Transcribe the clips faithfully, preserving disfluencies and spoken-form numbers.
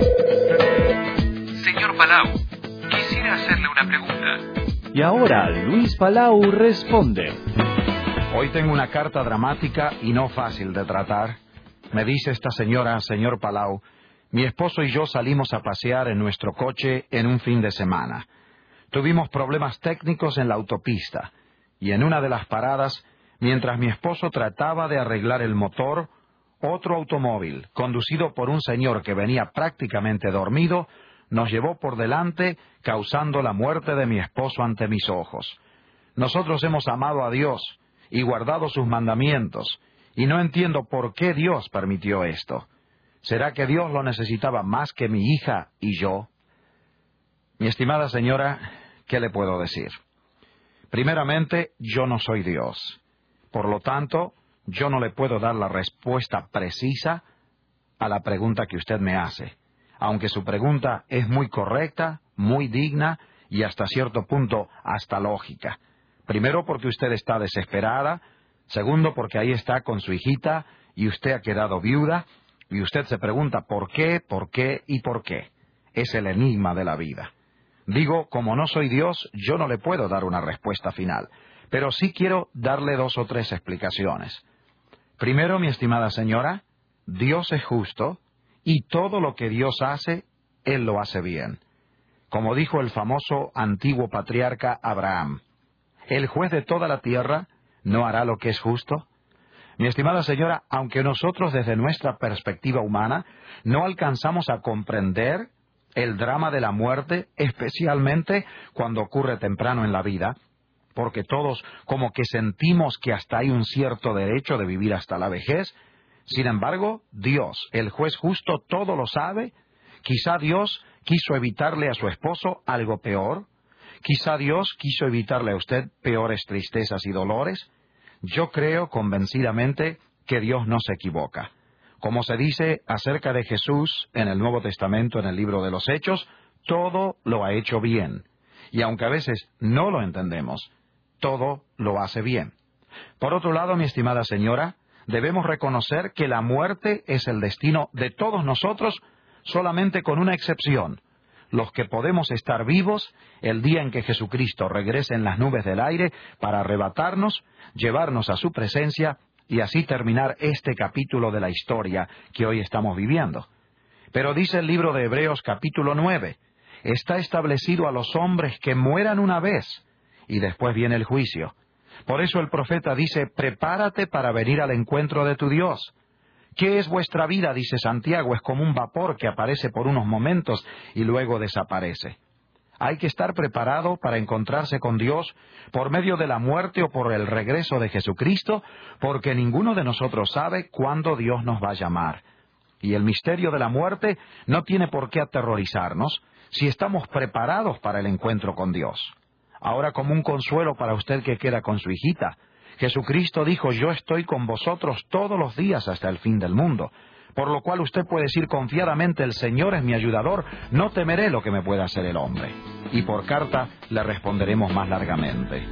Señor Palau, quisiera hacerle una pregunta. Y ahora Luis Palau responde. Hoy tengo una carta dramática y no fácil de tratar. Me dice esta señora, señor Palau, mi esposo y yo salimos a pasear en nuestro coche en un fin de semana. Tuvimos problemas técnicos en la autopista y en una de las paradas, mientras mi esposo trataba de arreglar el motor, otro automóvil, conducido por un señor que venía prácticamente dormido, nos llevó por delante, causando la muerte de mi esposo ante mis ojos. Nosotros hemos amado a Dios y guardado sus mandamientos, y no entiendo por qué Dios permitió esto. ¿Será que Dios lo necesitaba más que mi hija y yo? Mi estimada señora, ¿qué le puedo decir? Primeramente, yo no soy Dios. Por lo tanto, yo no le puedo dar la respuesta precisa a la pregunta que usted me hace, aunque su pregunta es muy correcta, muy digna y hasta cierto punto hasta lógica. Primero, porque usted está desesperada. Segundo, porque ahí está con su hijita y usted ha quedado viuda y usted se pregunta por qué, por qué y por qué. Es el enigma de la vida. Digo, como no soy Dios, yo no le puedo dar una respuesta final, pero sí quiero darle dos o tres explicaciones. Primero, mi estimada señora, Dios es justo y todo lo que Dios hace, Él lo hace bien. Como dijo el famoso antiguo patriarca Abraham, ¿el juez de toda la tierra no hará lo que es justo? Mi estimada señora, aunque nosotros desde nuestra perspectiva humana no alcanzamos a comprender el drama de la muerte, especialmente cuando ocurre temprano en la vida, porque todos como que sentimos que hasta hay un cierto derecho de vivir hasta la vejez. Sin embargo, Dios, el juez justo, todo lo sabe. Quizá Dios quiso evitarle a su esposo algo peor. Quizá Dios quiso evitarle a usted peores tristezas y dolores. Yo creo convencidamente que Dios no se equivoca. Como se dice acerca de Jesús en el Nuevo Testamento, en el libro de los Hechos, todo lo ha hecho bien. Y aunque a veces no lo entendemos, todo lo hace bien. Por otro lado, mi estimada señora, debemos reconocer que la muerte es el destino de todos nosotros, solamente con una excepción: los que podemos estar vivos el día en que Jesucristo regrese en las nubes del aire para arrebatarnos, llevarnos a su presencia y así terminar este capítulo de la historia que hoy estamos viviendo. Pero dice el libro de Hebreos capítulo nueve, está establecido a los hombres que mueran una vez y después viene el juicio. Por eso el profeta dice, prepárate para venir al encuentro de tu Dios. ¿Qué es vuestra vida? Dice Santiago, es como un vapor que aparece por unos momentos y luego desaparece. Hay que estar preparado para encontrarse con Dios por medio de la muerte o por el regreso de Jesucristo, porque ninguno de nosotros sabe cuándo Dios nos va a llamar. Y el misterio de la muerte no tiene por qué aterrorizarnos si estamos preparados para el encuentro con Dios. Ahora, como un consuelo para usted que queda con su hijita, Jesucristo dijo, yo estoy con vosotros todos los días hasta el fin del mundo. Por lo cual usted puede decir confiadamente, el Señor es mi ayudador, no temeré lo que me pueda hacer el hombre. Y por carta le responderemos más largamente.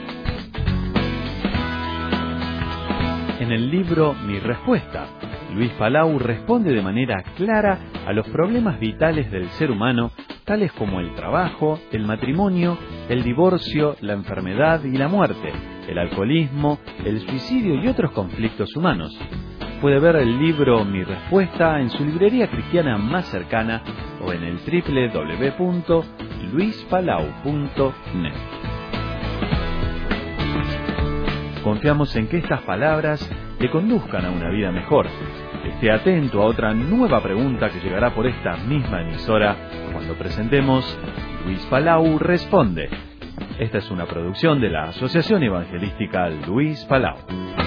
En el libro Mi Respuesta, Luis Palau responde de manera clara a los problemas vitales del ser humano, tales como el trabajo, el matrimonio, el divorcio, la enfermedad y la muerte, el alcoholismo, el suicidio y otros conflictos humanos. Puede ver el libro Mi Respuesta en su librería cristiana más cercana o en el doble u doble u doble u punto luis palau punto net. Confiamos en que estas palabras le conduzcan a una vida mejor. Esté atento a otra nueva pregunta que llegará por esta misma emisora cuando presentemos Luis Palau Responde. Esta es una producción de la Asociación Evangelística Luis Palau.